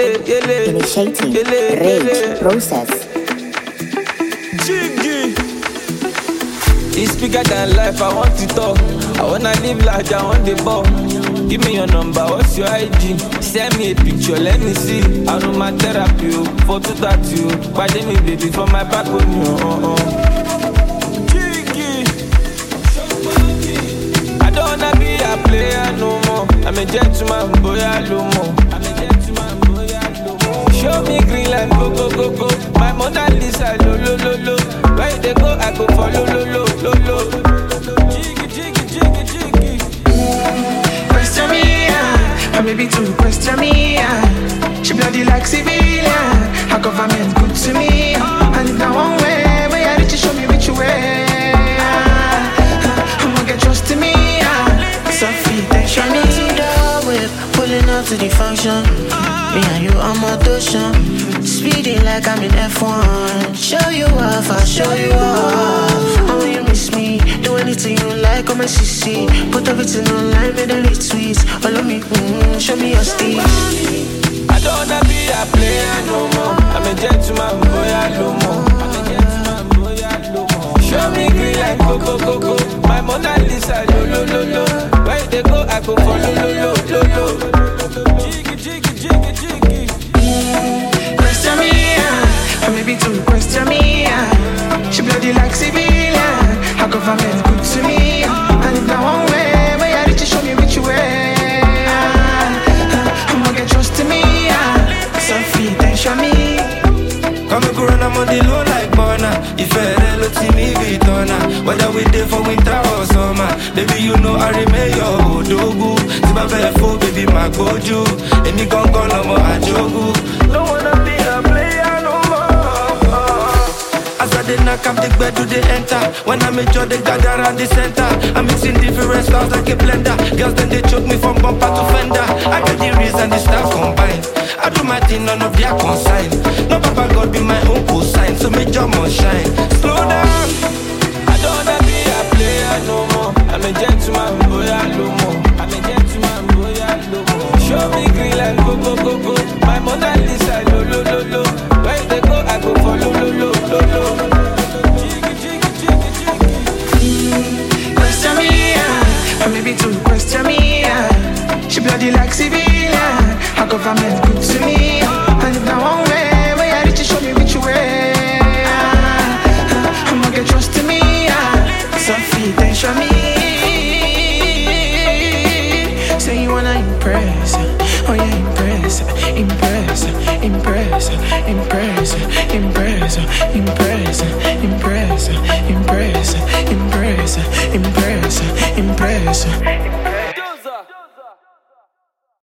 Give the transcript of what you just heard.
Initiating rage process. Jiggy. It's bigger than life, I want to talk. I wanna live large, I want the ball. Give me your number, what's your IG? Send me a picture, let me see. I know my therapy, for to that you. Pardon me, baby, for my back on you. Jiggy. I don't wanna be a player no more. I'm a gentleman, boy, I do more. Show me green light, go, go, go, go. My Mona Lisa, lo, lo, lo, lo. Where they go, I go follow, lo, lo, lo, lo. Jiggy, jiggy, jiggy, jiggy. Question me, and maybe to question me. She bloody like civilian. Her government good to me. And if now one way, where I reach, show me which way. I'ma get trust to me. So feet, they show me. Whip, pulling up to the function. Me and you on my ocean. Speeding like I'm in F1. Show you off, I'll show you off. Oh, you miss me. Do anything you like on my CC. Put everything online, make them retweets. Follow me, show me your steez. I don't wanna be a player no more. I'm a gentleman, boy, I do more. Show me green like go, go, go, go. My Mona Lisa, lo, lo, lo, lo. Where they go, I go follow, lo, lo, lo, lo. Jiggy, jiggy, jiggy, jiggy. Question me, and maybe to question me. She bloody like civilian. Her government good to me. And if now one way, where I reach, show me which way. I'ma get trust to me. So feet, then show me. Come and go run, I'm on the low like Bona. If I look to me, we turn. Whether we there for winter or summer. Baby, you know I remain your Odogu. See my bad fool, baby, my goju. And me gon' go no more, I jogu. Don't wanna be a player no more. As I did knock up the bed, do they enter? When I make sure they gather around the center. I'm mixing different styles like a blender. Girls, then they choke me from bumper to fender. I got the reason the stars combine. I do my thing, none of their consign. No papa God be my own cosign. So make your must shine. Slow down. I don't wanna be a player no more. I'm a gentleman, boy, I do more. Show me green light, go, go, go, go. My Mona Lisa, lo, lo, lo, lo. Where they go, I go follow, lo, lo, lo, lo. Jiggy, jiggy, jiggy, jiggy. Question me, and maybe to question me. She bloody like civilian. Her government good to me. And if now one way, where I reach, show me which way. I'ma get trust to me. So feet, then show me. Say you wanna impress. Oh yeah, impress, impress, impress, impress, impress, impress, impress, impress, impress, impress, impress.